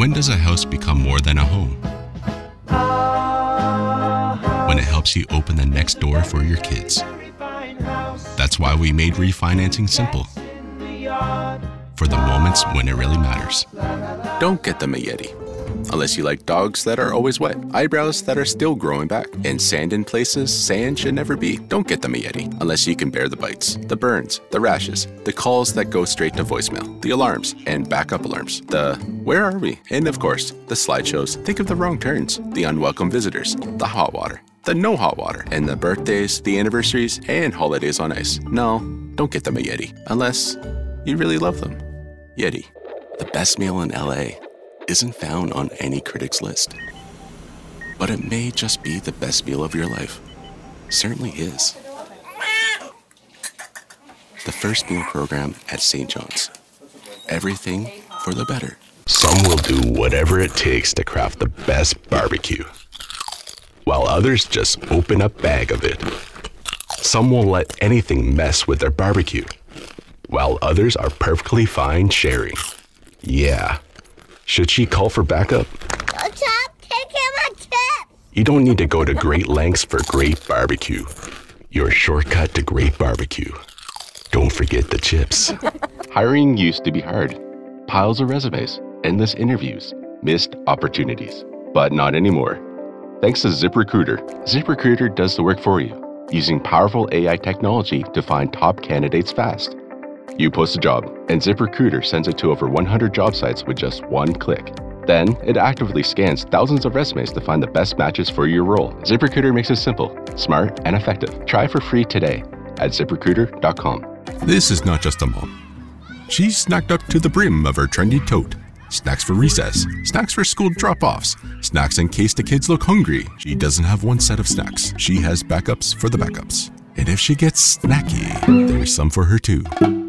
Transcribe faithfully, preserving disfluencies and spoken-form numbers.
When does a house become more than a home? When it helps you open the next door for your kids. That's why we made refinancing simple. For the moments when it really matters. Don't get them a Yeti. Unless you like dogs that are always wet, eyebrows that are still growing back, and sand in places sand should never be. Don't get them a Yeti. Unless you can bear the bites, the burns, the rashes, the calls that go straight to voicemail, the alarms and backup alarms, the where are we? And of course, the slideshows. Think of the wrong turns, the unwelcome visitors, the hot water, the no hot water, and the birthdays, the anniversaries, and holidays on ice. No, don't get them a Yeti. Unless you really love them. Yeti, the best meal in L A, isn't found on any critic's list. But it may just be the best meal of your life. Certainly is. The first meal program at Saint John's. Everything for the better. Some will do whatever it takes to craft the best barbecue, while others just open a bag of it. Some won't let anything mess with their barbecue, while others are perfectly fine sharing. Yeah. Should she call for backup? Go Chop, take care of my chip! You don't need to go to great lengths for great barbecue. Your shortcut to great barbecue. Don't forget the chips. Hiring used to be hard. Piles of resumes, endless interviews, missed opportunities. But not anymore. Thanks to ZipRecruiter. ZipRecruiter does the work for you, using powerful A I technology to find top candidates fast. You post a job, and ZipRecruiter sends it to over one hundred job sites with just one click. Then, it actively scans thousands of resumes to find the best matches for your role. ZipRecruiter makes it simple, smart, and effective. Try for free today at zip recruiter dot com. This is not just a mom. She's snacked up to the brim of her trendy tote. Snacks for recess, snacks for school drop-offs, snacks in case the kids look hungry. She doesn't have one set of snacks. She has backups for the backups. And if she gets snacky, there's some for her too.